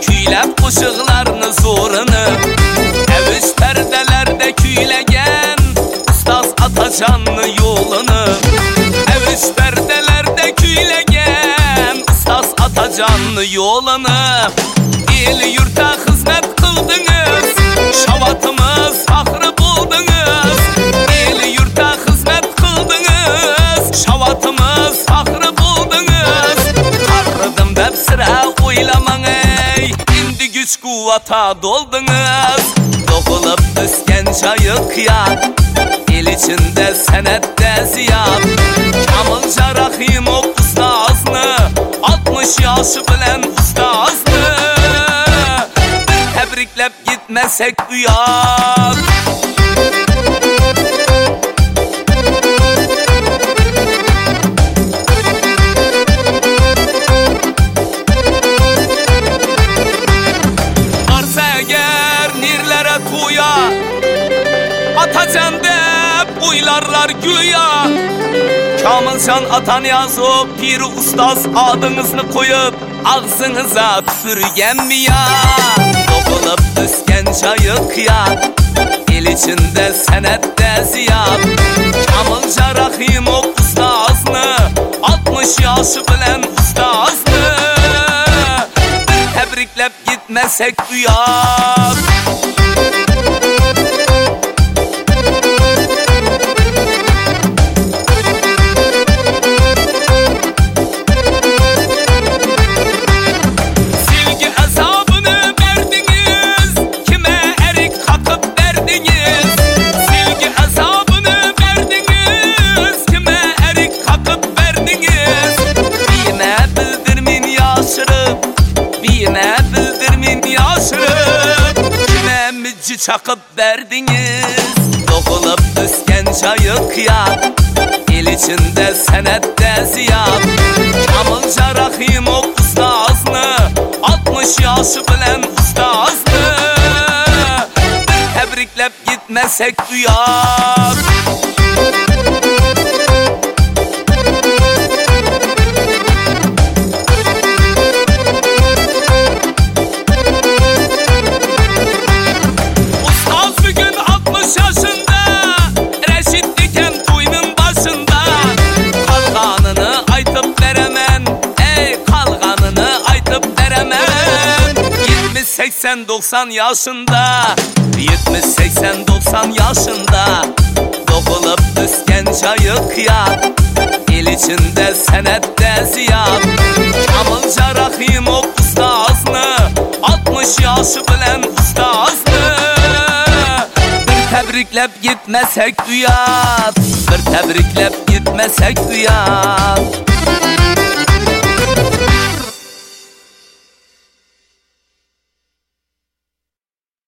küylep kuşuklarını zorunu. Eviş perdelerde küylegen Ustaz Atacanlı yolunu. Eviş perdelerde küylegen Ustaz Atacanlı yolunu. El yurta hizmet kıldınız, şavatımız fahrı buldunuz. El yurta hizmet kıldınız, şavatımız fahrı buldunuz. Karrıdım dep sıra oylaman ey, indi güç kuvvata doldunuz. Doğulup üsken çayık ya, el içinde senette ziyad. Kamılca Rahimov ustazını, 60 yaşı bilen ustazını. Tebriklep gitmesek uyan. Varsa eğer nirlere tuya, Atacan dep uylarlar güya. Kamılcan Atan yazıp bir ustaz adınızını koyup ağzınıza sürgen mi ya? Doğulup üsken çayık ya, el içinde senette ziyad. Kamılca Rahimov ustazını, 60 yaşı bilen ustazını. Tebriklep gitmesek uyan. Yine bildirmin yaşırıp kime mücci çakıp verdiniz. Doğulup üsken çayık ya, el içinde senette ziyad. Kamılca Rahimov ustazını, 60 yaşı bilen ustazını. Tebriklep gitmesek uyan. Seksen 90 yaşında, 70-80-90 yaşında. Doğulup üsken çayık ya, el içinde senette ziyad. Kamılca Rahimov ustazını, 60 yaşı bilen ustazını. Bir tebriklep gitmesek uyat, bir tebriklep gitmesek uyat.